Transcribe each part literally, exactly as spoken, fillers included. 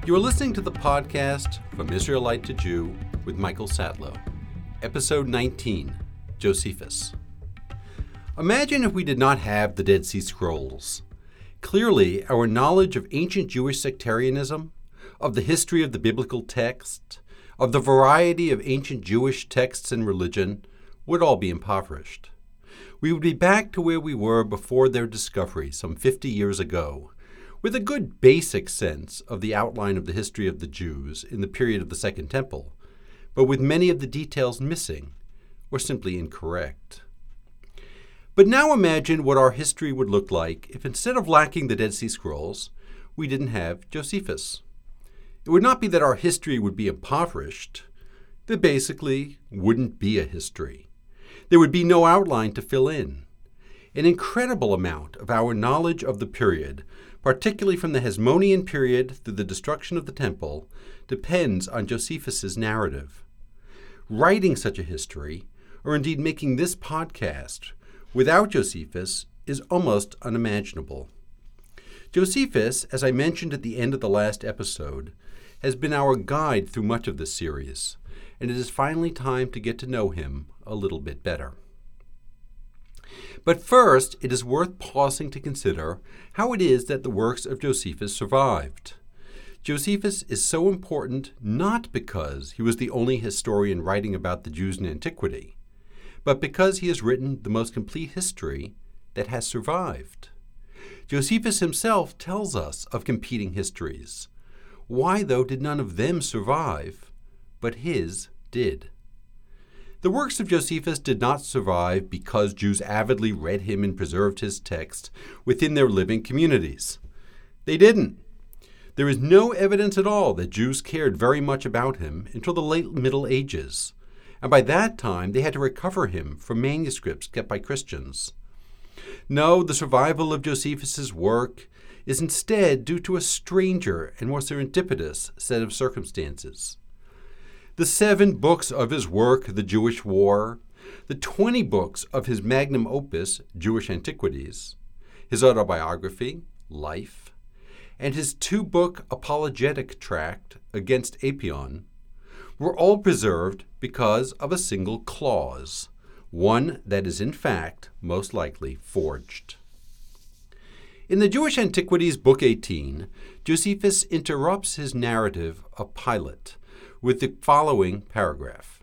You are listening to the podcast From Israelite to Jew with Michael Sadlow, Episode nineteen, Josephus. Imagine if we did not have the Dead Sea Scrolls. Clearly, our knowledge of ancient Jewish sectarianism, of the history of the biblical text, of the variety of ancient Jewish texts and religion would all be impoverished. We would be back to where we were before their discovery some fifty years ago, with a good basic sense of the outline of the history of the Jews in the period of the Second Temple, but with many of the details missing or simply incorrect. But now imagine what our history would look like if instead of lacking the Dead Sea Scrolls, we didn't have Josephus. It would not be that our history would be impoverished. There basically wouldn't be a history. There would be no outline to fill in. An incredible amount of our knowledge of the period, particularly from the Hasmonean period through the destruction of the temple, depends on Josephus's narrative. Writing such a history, or indeed making this podcast, without Josephus is almost unimaginable. Josephus, as I mentioned at the end of the last episode, has been our guide through much of this series, and it is finally time to get to know him a little bit better. But first, it is worth pausing to consider how it is that the works of Josephus survived. Josephus is so important not because he was the only historian writing about the Jews in antiquity, but because he has written the most complete history that has survived. Josephus himself tells us of competing histories. Why, though, did none of them survive, but his did? The works of Josephus did not survive because Jews avidly read him and preserved his text within their living communities. They didn't. There is no evidence at all that Jews cared very much about him until the late Middle Ages, and by that time they had to recover him from manuscripts kept by Christians. No, the survival of Josephus's work is instead due to a stranger and more serendipitous set of circumstances. The seven books of his work, The Jewish War, the twenty books of his magnum opus, Jewish Antiquities, his autobiography, Life, and his two-book apologetic tract, Against Apion, were all preserved because of a single clause, one that is in fact most likely forged. In the Jewish Antiquities, Book eighteen, Josephus interrupts his narrative of Pilate with the following paragraph.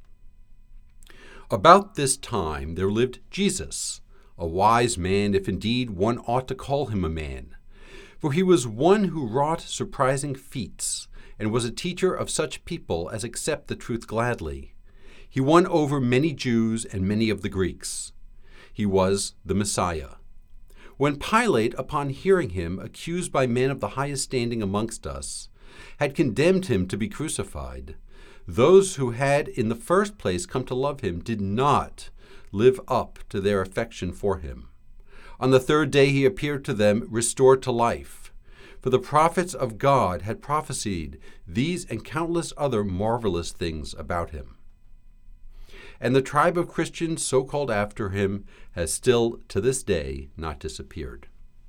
About this time there lived Jesus, a wise man, if indeed one ought to call him a man, for he was one who wrought surprising feats, and was a teacher of such people as accept the truth gladly. He won over many Jews and many of the Greeks. He was the Messiah. When Pilate, upon hearing him accused by men of the highest standing amongst us, had condemned him to be crucified, those who had in the first place come to love him did not live up to their affection for him. On the third day he appeared to them restored to life, for the prophets of God had prophesied these and countless other marvelous things about him. And the tribe of Christians so called after him has still to this day not disappeared.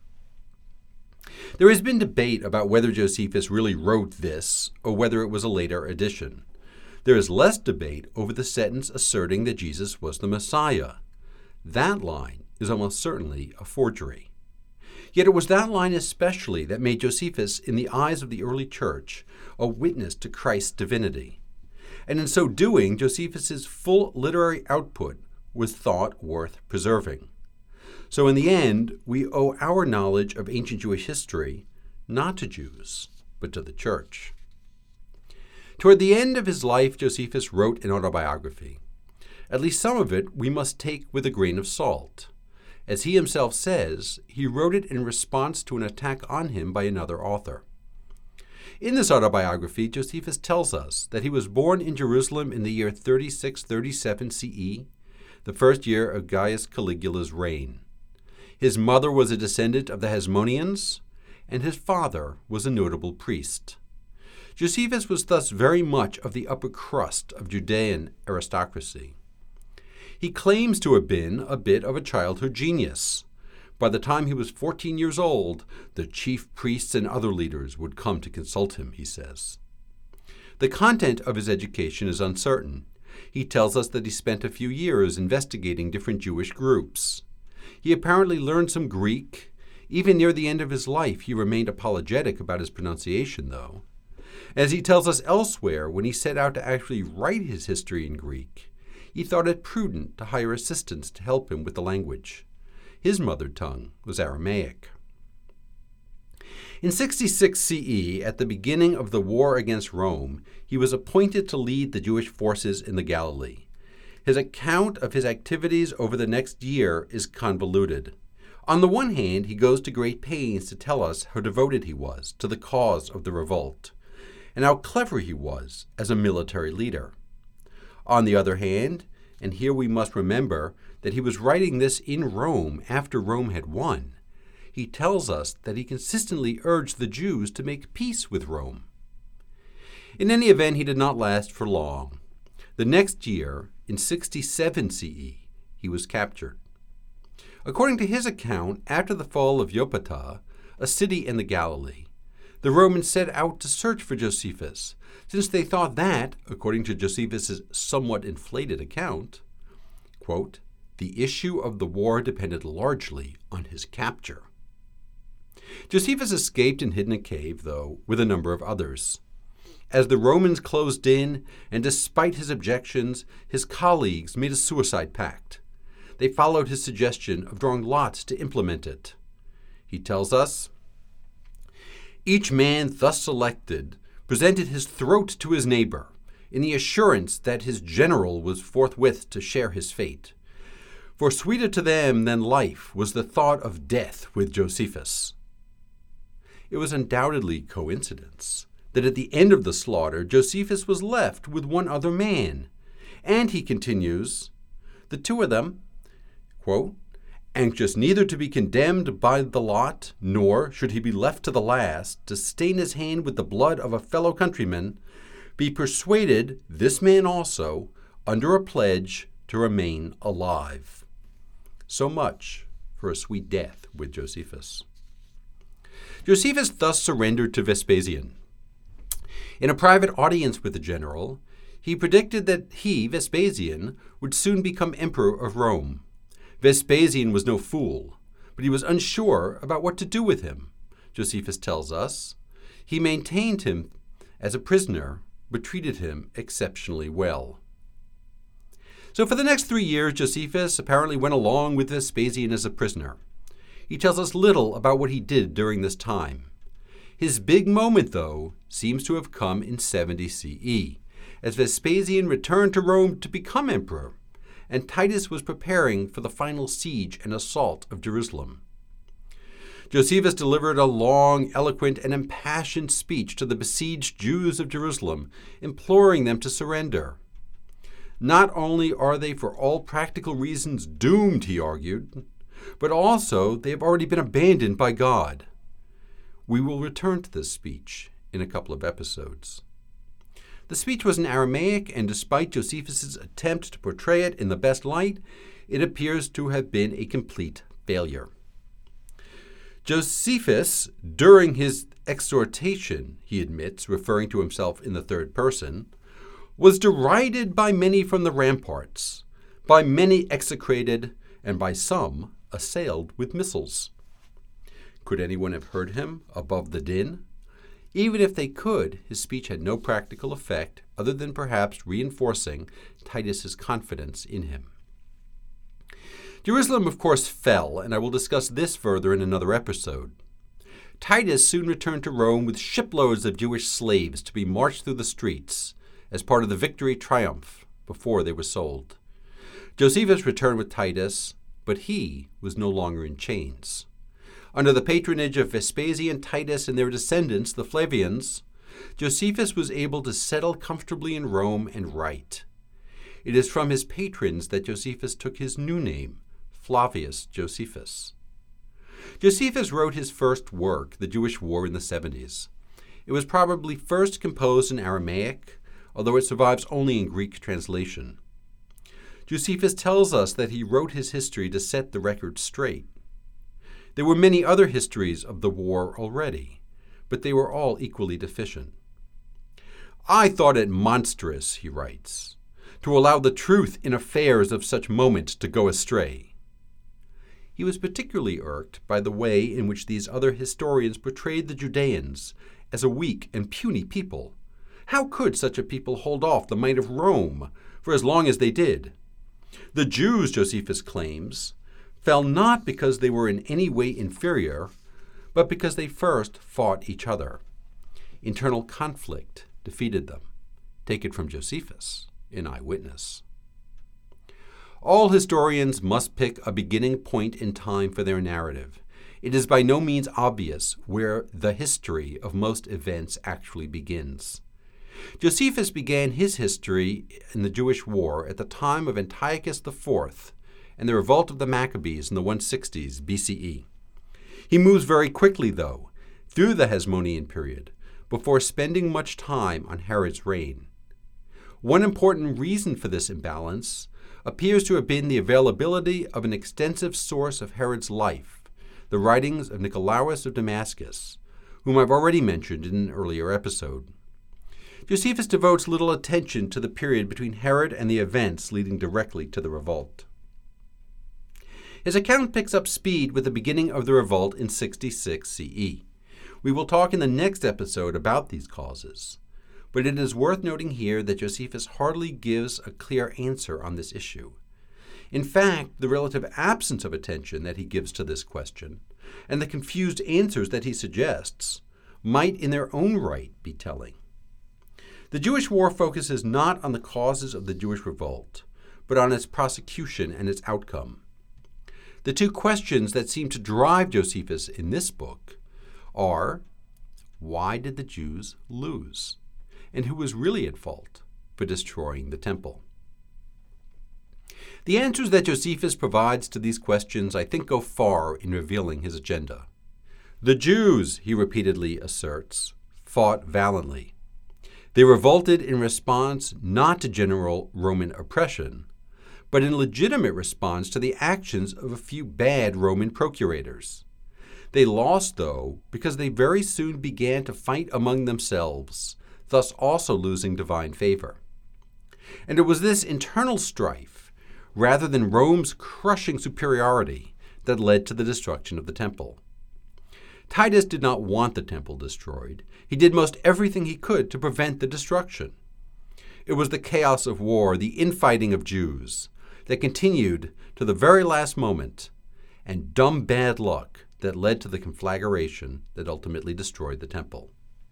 There has been debate about whether Josephus really wrote this or whether it was a later addition. There is less debate over the sentence asserting that Jesus was the Messiah. That line is almost certainly a forgery. Yet it was that line especially that made Josephus, in the eyes of the early church, a witness to Christ's divinity. And in so doing, Josephus's full literary output was thought worth preserving. So in the end, we owe our knowledge of ancient Jewish history not to Jews, but to the church. Toward the end of his life, Josephus wrote an autobiography. At least some of it we must take with a grain of salt. As he himself says, he wrote it in response to an attack on him by another author. In this autobiography, Josephus tells us that he was born in Jerusalem in the year thirty-six thirty-seven C E, the first year of Gaius Caligula's reign. His mother was a descendant of the Hasmoneans, and his father was a notable priest. Josephus was thus very much of the upper crust of Judean aristocracy. He claims to have been a bit of a childhood genius, By the time he was fourteen years old, the chief priests and other leaders would come to consult him, he says. The content of his education is uncertain. He tells us that he spent a few years investigating different Jewish groups. He apparently learned some Greek. Even near the end of his life, he remained apologetic about his pronunciation, though. As he tells us elsewhere, when he set out to actually write his history in Greek, he thought it prudent to hire assistants to help him with the language. His mother tongue was Aramaic. In sixty-six C E, at the beginning of the war against Rome, he was appointed to lead the Jewish forces in the Galilee. His account of his activities over the next year is convoluted. On the one hand, he goes to great pains to tell us how devoted he was to the cause of the revolt, and how clever he was as a military leader. On the other hand, and here we must remember that he was writing this in Rome after Rome had won, he tells us that he consistently urged the Jews to make peace with Rome. In any event, he did not last for long. The next year, in sixty-seven C E, he was captured. According to his account, after the fall of Jopata, a city in the Galilee, the Romans set out to search for Josephus, since they thought that, according to Josephus's somewhat inflated account, quote, the issue of the war depended largely on his capture. Josephus escaped and hid in a cave, though, with a number of others. As the Romans closed in, and despite his objections, his colleagues made a suicide pact. They followed his suggestion of drawing lots to implement it. He tells us, each man thus selected presented his throat to his neighbor, in the assurance that his general was forthwith to share his fate. For sweeter to them than life was the thought of death with Josephus. It was undoubtedly coincidence that at the end of the slaughter, Josephus was left with one other man. And he continues, the two of them, quote, anxious neither to be condemned by the lot, nor, should he be left to the last, to stain his hand with the blood of a fellow countryman, be persuaded, this man also, under a pledge, to remain alive. So much for a sweet death with Josephus. Josephus thus surrendered to Vespasian. In a private audience with the general, he predicted that he, Vespasian, would soon become emperor of Rome. Vespasian was no fool, but he was unsure about what to do with him. Josephus tells us he maintained him as a prisoner, but treated him exceptionally well. So for the next three years, Josephus apparently went along with Vespasian as a prisoner. He tells us little about what he did during this time. His big moment, though, seems to have come in seventy C E, as Vespasian returned to Rome to become emperor, and Titus was preparing for the final siege and assault of Jerusalem. Josephus delivered a long, eloquent, and impassioned speech to the besieged Jews of Jerusalem, imploring them to surrender. Not only are they for all practical reasons doomed, he argued, but also they have already been abandoned by God. We will return to this speech in a couple of episodes. The speech was in Aramaic, and despite Josephus's attempt to portray it in the best light, it appears to have been a complete failure. Josephus, during his exhortation, he admits, referring to himself in the third person, was derided by many from the ramparts, by many execrated, and by some assailed with missiles. Could anyone have heard him above the din? Even if they could, his speech had no practical effect other than perhaps reinforcing Titus's confidence in him. Jerusalem, of course, fell, and I will discuss this further in another episode. Titus soon returned to Rome with shiploads of Jewish slaves to be marched through the streets as part of the victory triumph before they were sold. Josephus returned with Titus, but he was no longer in chains. Under the patronage of Vespasian, Titus, and their descendants, the Flavians, Josephus was able to settle comfortably in Rome and write. It is from his patrons that Josephus took his new name, Flavius Josephus. Josephus wrote his first work, The Jewish War, in the seventies. It was probably first composed in Aramaic, although it survives only in Greek translation. Josephus tells us that he wrote his history to set the record straight. There were many other histories of the war already, but they were all equally deficient. I thought it monstrous, he writes, to allow the truth in affairs of such moment to go astray. He was particularly irked by the way in which these other historians portrayed the Judeans as a weak and puny people. How could such a people hold off the might of Rome for as long as they did? The Jews, Josephus claims, fell not because they were in any way inferior, but because they first fought each other. Internal conflict defeated them. Take it from Josephus, an eyewitness. All historians must pick a beginning point in time for their narrative. It is by no means obvious where the history of most events actually begins. Josephus began his history in the Jewish war at the time of Antiochus the Fourth and the revolt of the Maccabees in the one sixties B C E. He moves very quickly, though, through the Hasmonean period before spending much time on Herod's reign. One important reason for this imbalance appears to have been the availability of an extensive source of Herod's life, the writings of Nicolaus of Damascus, whom I've already mentioned in an earlier episode. Josephus devotes little attention to the period between Herod and the events leading directly to the revolt. His account picks up speed with the beginning of the revolt in sixty-six C E. We will talk in the next episode about these causes, but it is worth noting here that Josephus hardly gives a clear answer on this issue. In fact, the relative absence of attention that he gives to this question, and the confused answers that he suggests, might in their own right be telling. The Jewish war focuses not on the causes of the Jewish revolt, but on its prosecution and its outcome. The two questions that seem to drive Josephus in this book are, why did the Jews lose? And who was really at fault for destroying the temple? The answers that Josephus provides to these questions, I think, go far in revealing his agenda. The Jews, he repeatedly asserts, fought valiantly. They revolted in response not to general Roman oppression, but in legitimate response to the actions of a few bad Roman procurators. They lost, though, because they very soon began to fight among themselves, thus also losing divine favor. And it was this internal strife, rather than Rome's crushing superiority, that led to the destruction of the temple. Titus did not want the temple destroyed. He did most everything he could to prevent the destruction. It was the chaos of war, the infighting of Jews, that continued to the very last moment, and dumb bad luck that led to the conflagration that ultimately destroyed the temple.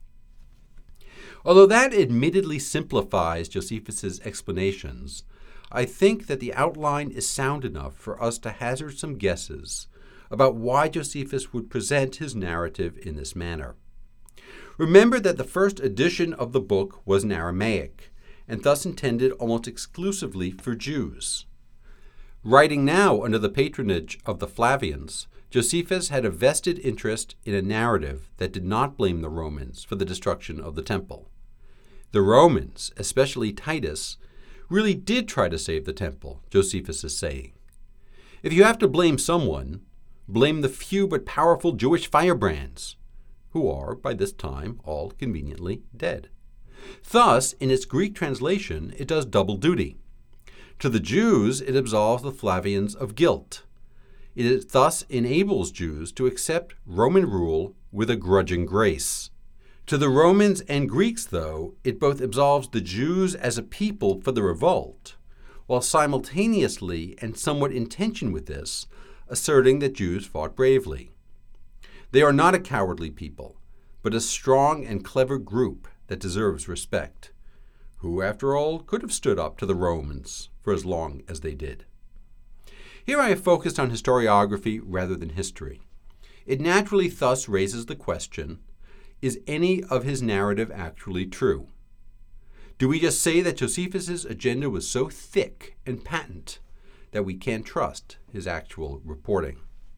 Although that admittedly simplifies Josephus's explanations, I think that the outline is sound enough for us to hazard some guesses about why Josephus would present his narrative in this manner. Remember that the first edition of the book was in Aramaic, and thus intended almost exclusively for Jews. Writing now under the patronage of the Flavians, Josephus had a vested interest in a narrative that did not blame the Romans for the destruction of the temple. The Romans, especially Titus, really did try to save the temple, Josephus is saying. If you have to blame someone, blame the few but powerful Jewish firebrands, who are, by this time, all conveniently dead. Thus, in its Greek translation, it does double duty. To the Jews, it absolves the Flavians of guilt. It thus enables Jews to accept Roman rule with a grudging grace. To the Romans and Greeks, though, it both absolves the Jews as a people for the revolt, while simultaneously, and somewhat in tension with this, asserting that Jews fought bravely. They are not a cowardly people, but a strong and clever group that deserves respect, who, after all, could have stood up to the Romans for as long as they did. Here I have focused on historiography rather than history. It naturally thus raises the question, is any of his narrative actually true? Do we just say that Josephus's agenda was so thick and patent that we can't trust his actual reporting?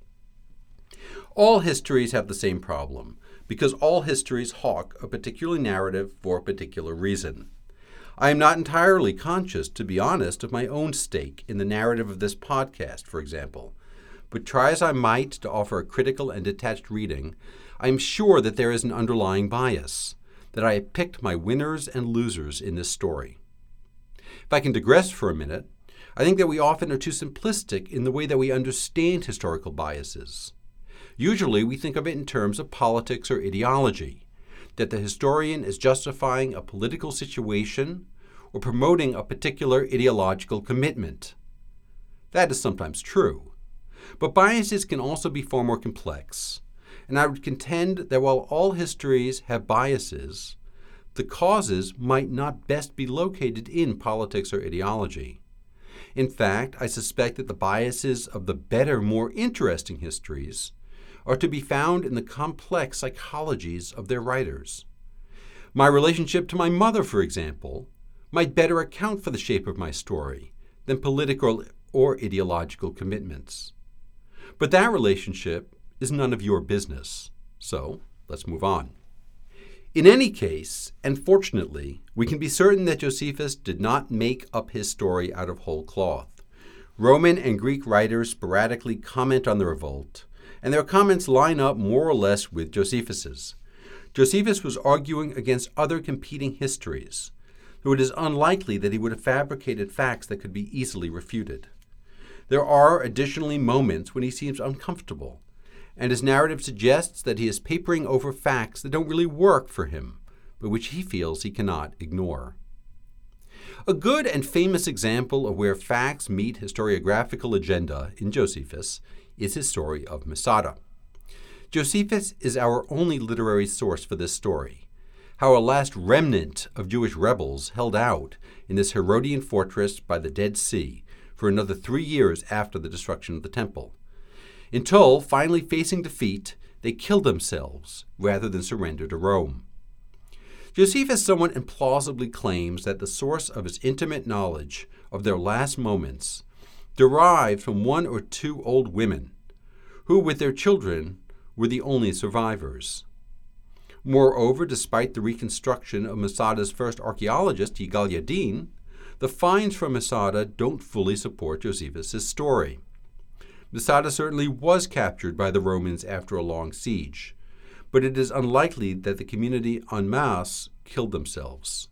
All histories have the same problem, because all histories hawk a particular narrative for a particular reason. I am not entirely conscious, to be honest, of my own stake in the narrative of this podcast, for example, but try as I might to offer a critical and detached reading, I am sure that there is an underlying bias, that I have picked my winners and losers in this story. If I can digress for a minute, I think that we often are too simplistic in the way that we understand historical biases. Usually we think of it in terms of politics or ideology, that the historian is justifying a political situation or promoting a particular ideological commitment. That is sometimes true. But biases can also be far more complex, and I would contend that while all histories have biases, the causes might not best be located in politics or ideology. In fact, I suspect that the biases of the better, more interesting histories are to be found in the complex psychologies of their writers. My relationship to my mother, for example, might better account for the shape of my story than political or ideological commitments. But that relationship is none of your business, so let's move on. In any case, and fortunately, we can be certain that Josephus did not make up his story out of whole cloth. Roman and Greek writers sporadically comment on the revolt, and their comments line up more or less with Josephus's. Josephus was arguing against other competing histories, though it is unlikely that he would have fabricated facts that could be easily refuted. There are additionally moments when he seems uncomfortable, and his narrative suggests that he is papering over facts that don't really work for him, but which he feels he cannot ignore. A good and famous example of where facts meet historiographical agenda in Josephus is his story of Masada. Josephus is our only literary source for this story, how a last remnant of Jewish rebels held out in this Herodian fortress by the Dead Sea for another three years after the destruction of the temple, until, finally facing defeat, they killed themselves rather than surrender to Rome. Josephus somewhat implausibly claims that the source of his intimate knowledge of their last moments derived from one or two old women, who, with their children, were the only survivors. Moreover, despite the reconstruction of Masada's first archaeologist, Yigal Yadin, the finds from Masada don't fully support Josephus' story. Masada certainly was captured by the Romans after a long siege, but it is unlikely that the community en masse killed themselves.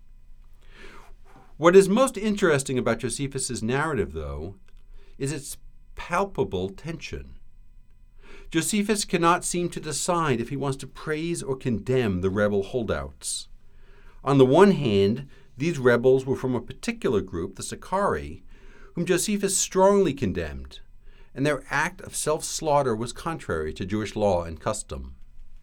What is most interesting about Josephus' narrative, though, is its palpable tension. Josephus cannot seem to decide if he wants to praise or condemn the rebel holdouts. On the one hand, these rebels were from a particular group, the Sicarii, whom Josephus strongly condemned, and their act of self-slaughter was contrary to Jewish law and custom.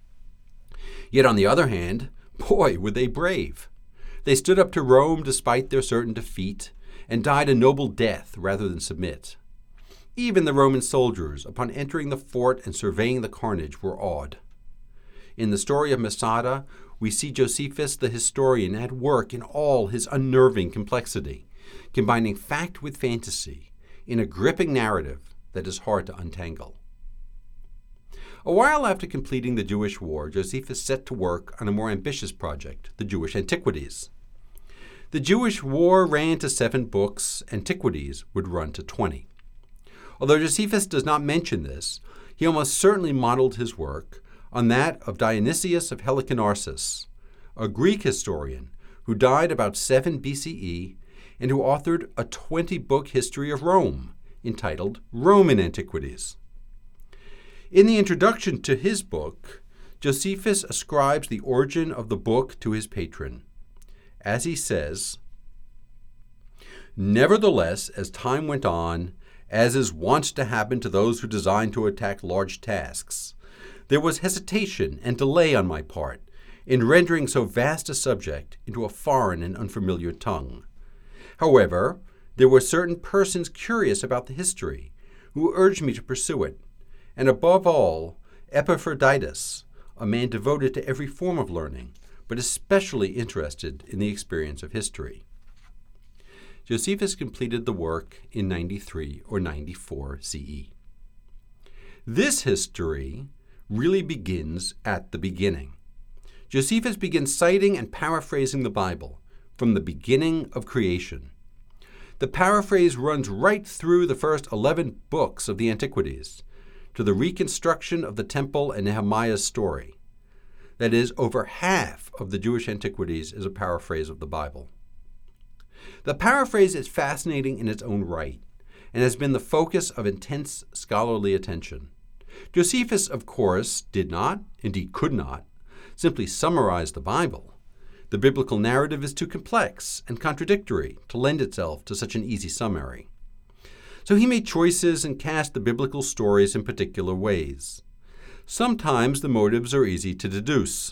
Yet on the other hand, boy, were they brave. They stood up to Rome despite their certain defeat, and died a noble death rather than submit. Even the Roman soldiers, upon entering the fort and surveying the carnage, were awed. In the story of Masada, we see Josephus the historian at work in all his unnerving complexity, combining fact with fantasy in a gripping narrative that is hard to untangle. A while after completing the Jewish War, Josephus set to work on a more ambitious project, the Jewish Antiquities. The Jewish War ran to seven books, Antiquities would run to twenty. Although Josephus does not mention this, he almost certainly modeled his work on that of Dionysius of Halicarnassus, a Greek historian who died about seven B C E and who authored a twenty-book history of Rome entitled Roman Antiquities. In the introduction to his book, Josephus ascribes the origin of the book to his patron. As he says, "Nevertheless, as time went on, as is wont to happen to those who design to attack large tasks, there was hesitation and delay on my part in rendering so vast a subject into a foreign and unfamiliar tongue. However, there were certain persons curious about the history who urged me to pursue it, and above all, Epaphroditus, a man devoted to every form of learning, but especially interested in the experience of history." Josephus completed the work in ninety-three or ninety-four C E. This history really begins at the beginning. Josephus begins citing and paraphrasing the Bible from the beginning of creation. The paraphrase runs right through the first eleven books of the Antiquities, to the reconstruction of the temple and Nehemiah's story. That is, over half of the Jewish Antiquities is a paraphrase of the Bible. The paraphrase is fascinating in its own right, and has been the focus of intense scholarly attention. Josephus, of course, did not, indeed could not, simply summarize the Bible. The biblical narrative is too complex and contradictory to lend itself to such an easy summary. So he made choices and cast the biblical stories in particular ways. Sometimes the motives are easy to deduce.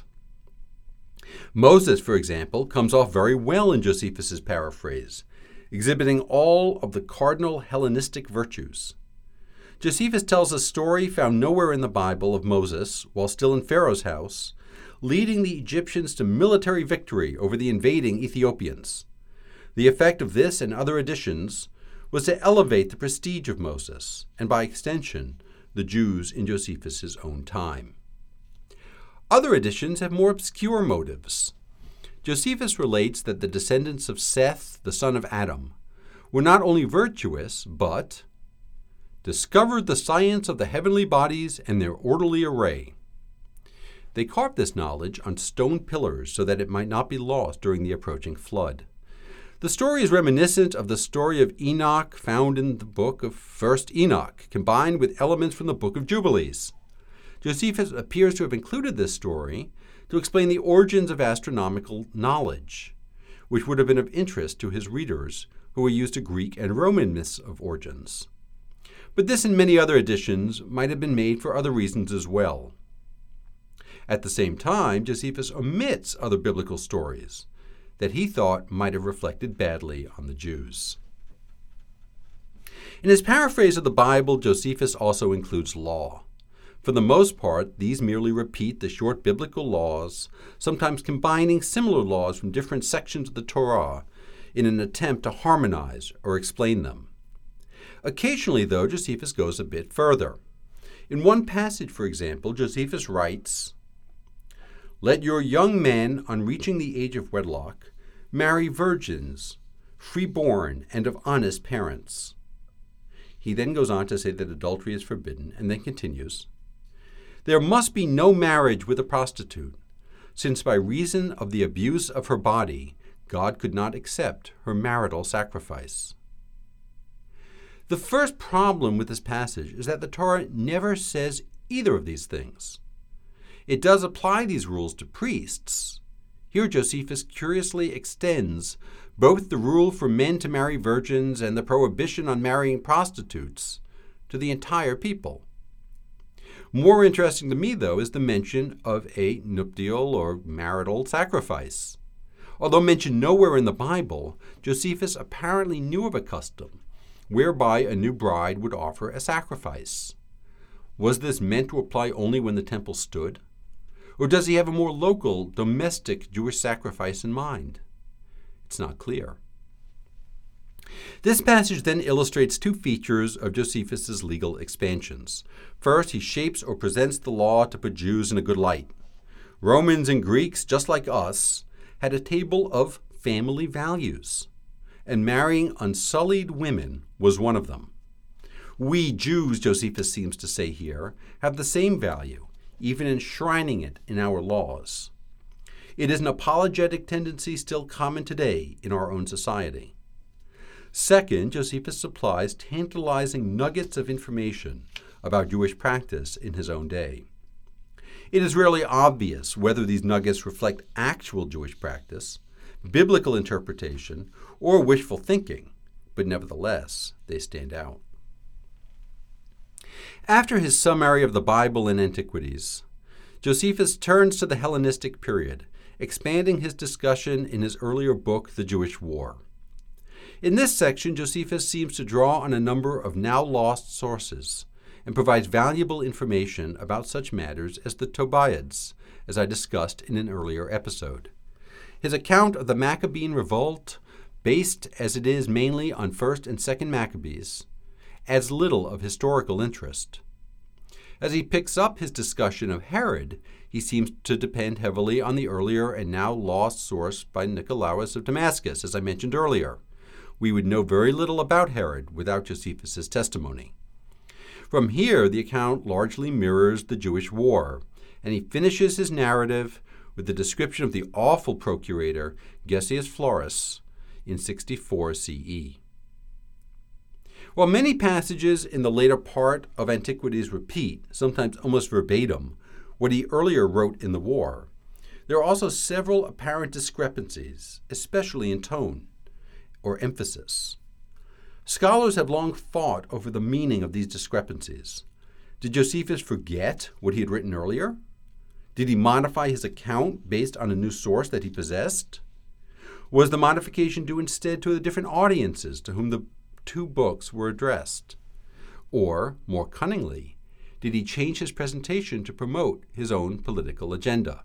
Moses, for example, comes off very well in Josephus's paraphrase, exhibiting all of the cardinal Hellenistic virtues. Josephus tells a story found nowhere in the Bible of Moses, while still in Pharaoh's house, leading the Egyptians to military victory over the invading Ethiopians. The effect of this and other additions was to elevate the prestige of Moses, and by extension, the Jews in Josephus's own time. Other additions have more obscure motives. Josephus relates that the descendants of Seth, the son of Adam, were not only virtuous, but discovered the science of the heavenly bodies and their orderly array. They carved this knowledge on stone pillars so that it might not be lost during the approaching flood. The story is reminiscent of the story of Enoch found in the book of First Enoch, combined with elements from the book of Jubilees. Josephus appears to have included this story to explain the origins of astronomical knowledge, which would have been of interest to his readers who were used to Greek and Roman myths of origins. But this and many other additions might have been made for other reasons as well. At the same time, Josephus omits other biblical stories that he thought might have reflected badly on the Jews. In his paraphrase of the Bible, Josephus also includes law. For the most part, these merely repeat the short biblical laws, sometimes combining similar laws from different sections of the Torah in an attempt to harmonize or explain them. Occasionally, though, Josephus goes a bit further. In one passage, for example, Josephus writes, "Let your young men, on reaching the age of wedlock, marry virgins, freeborn, and of honest parents." He then goes on to say that adultery is forbidden, and then continues, "There must be no marriage with a prostitute, since by reason of the abuse of her body, God could not accept her marital sacrifice." The first problem with this passage is that the Torah never says either of these things. It does apply these rules to priests. Here Josephus curiously extends both the rule for men to marry virgins and the prohibition on marrying prostitutes to the entire people. More interesting to me, though, is the mention of a nuptial or marital sacrifice. Although mentioned nowhere in the Bible, Josephus apparently knew of a custom whereby a new bride would offer a sacrifice. Was this meant to apply only when the temple stood? Or does he have a more local, domestic Jewish sacrifice in mind? It's not clear. This passage then illustrates two features of Josephus's legal expansions. First, he shapes or presents the law to put Jews in a good light. Romans and Greeks, just like us, had a table of family values, and marrying unsullied women was one of them. We Jews, Josephus seems to say here, have the same value, even enshrining it in our laws. It is an apologetic tendency still common today in our own society. Second, Josephus supplies tantalizing nuggets of information about Jewish practice in his own day. It is rarely obvious whether these nuggets reflect actual Jewish practice, biblical interpretation, or wishful thinking, but nevertheless, they stand out. After his summary of the Bible and Antiquities, Josephus turns to the Hellenistic period, expanding his discussion in his earlier book, The Jewish War. In this section, Josephus seems to draw on a number of now lost sources and provides valuable information about such matters as the Tobiads, as I discussed in an earlier episode. His account of the Maccabean revolt, based as it is mainly on First and Second Maccabees, adds little of historical interest. As he picks up his discussion of Herod, he seems to depend heavily on the earlier and now lost source by Nicolaus of Damascus, as I mentioned earlier, we would know very little about Herod without Josephus' testimony. From here, the account largely mirrors the Jewish war, and he finishes his narrative with the description of the awful procurator Gessius Florus in sixty-four C E. While many passages in the later part of Antiquities repeat, sometimes almost verbatim, what he earlier wrote in the war, there are also several apparent discrepancies, especially in tone or emphasis. Scholars have long fought over the meaning of these discrepancies. Did Josephus forget what he had written earlier? Did he modify his account based on a new source that he possessed? Was the modification due instead to the different audiences to whom the two books were addressed? Or, more cunningly, did he change his presentation to promote his own political agenda?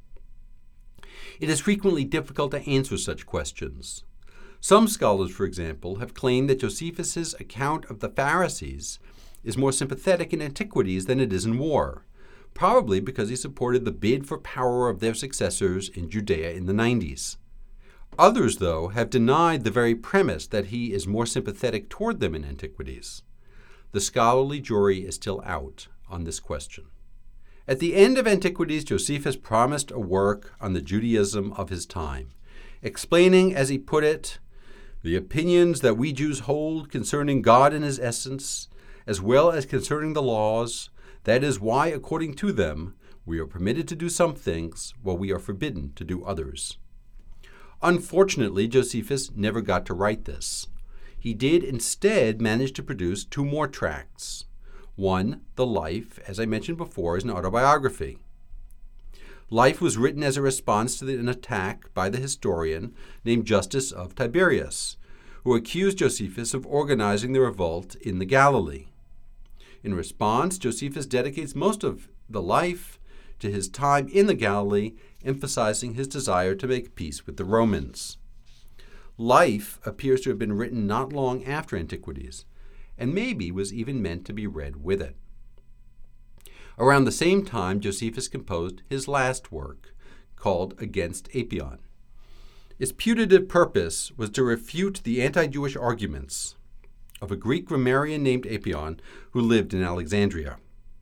It is frequently difficult to answer such questions. Some scholars, for example, have claimed that Josephus' account of the Pharisees is more sympathetic in Antiquities than it is in war, probably because he supported the bid for power of their successors in Judea in the nineties. Others, though, have denied the very premise that he is more sympathetic toward them in Antiquities. The scholarly jury is still out on this question. At the end of Antiquities, Josephus promised a work on the Judaism of his time, explaining, as he put it, the opinions that we Jews hold concerning God and his essence, as well as concerning the laws. That is why, according to them, we are permitted to do some things, while we are forbidden to do others. Unfortunately, Josephus never got to write this. He did instead manage to produce two more tracts. One, The Life, as I mentioned before, is an autobiography. Life was written as a response to an attack by the historian named Justus of Tiberias, who accused Josephus of organizing the revolt in the Galilee. In response, Josephus dedicates most of the Life to his time in the Galilee, emphasizing his desire to make peace with the Romans. Life appears to have been written not long after Antiquities, and maybe was even meant to be read with it. Around the same time, Josephus composed his last work, called Against Apion. Its putative purpose was to refute the anti-Jewish arguments of a Greek grammarian named Apion who lived in Alexandria.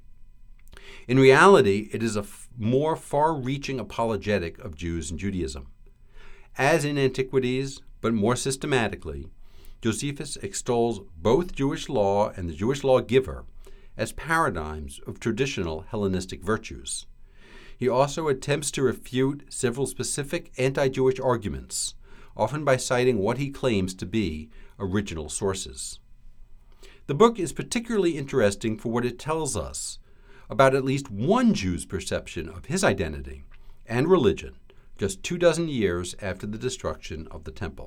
In reality, it is a f- more far-reaching apologetic of Jews and Judaism. As in Antiquities, but more systematically, Josephus extols both Jewish law and the Jewish lawgiver as paradigms of traditional Hellenistic virtues. He also attempts to refute several specific anti-Jewish arguments, often by citing what he claims to be original sources. The book is particularly interesting for what it tells us about at least one Jew's perception of his identity and religion just two dozen years after the destruction of the temple.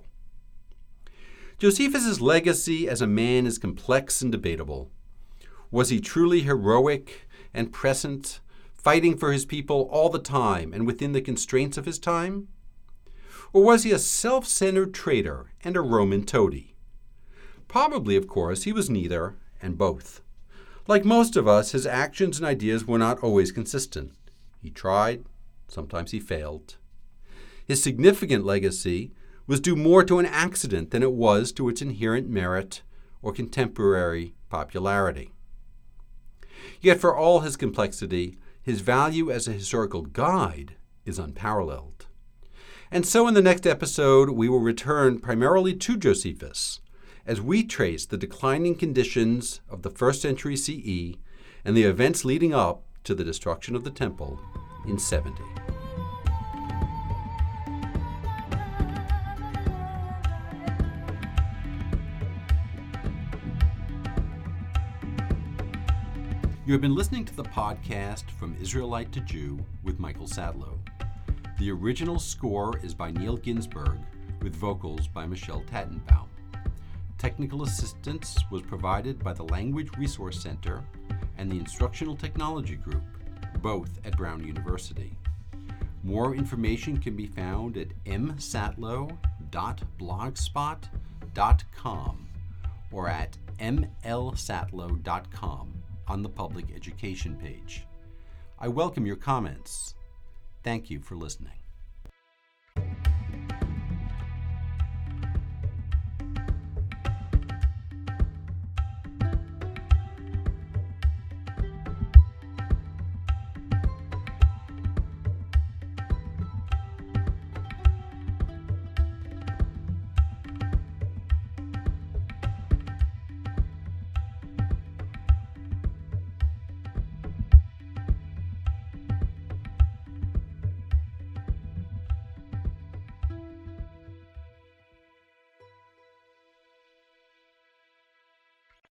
Josephus' legacy as a man is complex and debatable. Was he truly heroic and present, fighting for his people all the time and within the constraints of his time? Or was he a self-centered traitor and a Roman toady? Probably, of course, he was neither and both. Like most of us, his actions and ideas were not always consistent. He tried, sometimes he failed. His significant legacy was due more to an accident than it was to its inherent merit or contemporary popularity. Yet for all his complexity, his value as a historical guide is unparalleled. And so in the next episode, we will return primarily to Josephus as we trace the declining conditions of the first century C E and the events leading up to the destruction of the temple in seventy. You have been listening to the podcast From Israelite to Jew with Michael Sadlow. The original score is by Neil Ginsberg, with vocals by Michelle Tattenbaum. Technical assistance was provided by the Language Resource Center and the Instructional Technology Group, both at Brown University. More information can be found at m satlow dot blogspot dot com or at m l satlow dot com on the public education page. I welcome your comments. Thank you for listening.